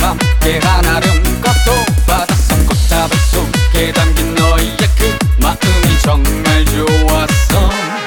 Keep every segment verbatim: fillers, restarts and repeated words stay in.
함께 한아름 고통받았어. 꽃다발 속에 담긴 너의 그 마음이 정말 좋았어.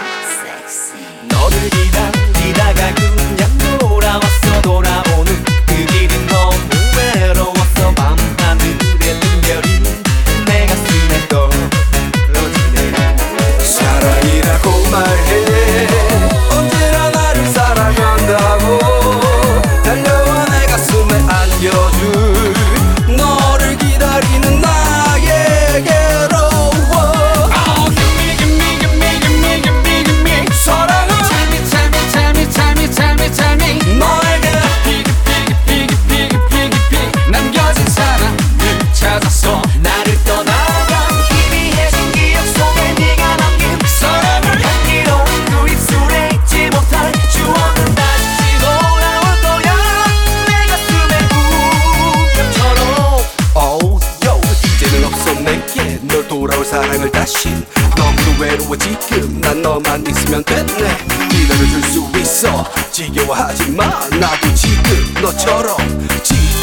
너를 기다리다가 그냥 돌아왔어. 돌아오는 그 길이 너무 외로웠어. 밤하늘에 뜬 별이 내 가슴에 떨어지네. 사랑이라고 말해. 언제나 나를 사랑한다고 달려와 내 가슴에 안겨줄 너를 기다리는 나에게로. Oh, give me, give me, give me, give me, give me, give me 사랑을. Tell me, tell me, tell me, tell me, tell me, tell me 너에게 피기, 피기, 피기, 피기, 피기, 피기 남겨진 사랑을 찾았어. 나를 떠나간 희미해진 기억 속에 네가 남긴 사랑을. 향기로운 그 입술에 잊지 못할 추억은 다시 돌아올 거야. 내 가슴에 우연처럼. Oh, yo, 이제는 없어 내게 널 돌아올 사랑을 다시. 너무도 외로워 지금 난 너만 있으면 됐네. 기다려줄 수 있어 지겨워하지 마. 나도 지금 너처럼 지